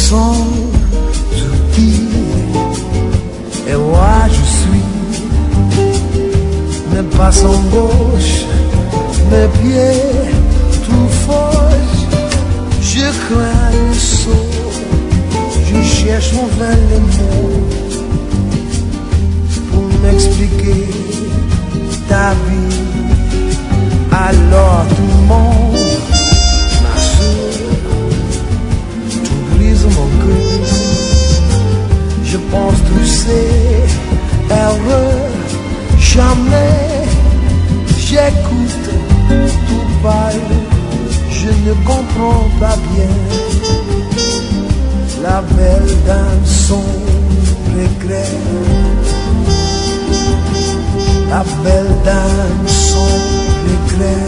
sont qui et moi je suis. Mes pas sont gauche, mes pieds tout fauche. Je crains le saut, je cherche mon vain les mots pour m'expliquer ta vie. Alors tout le monde, ma soeur, tout brise mon cœur. Je pense tous ces erreurs, jamais j'écoute tout parle, je ne comprends pas bien. La belle dame sombre et claire, la belle dame sombre et claire.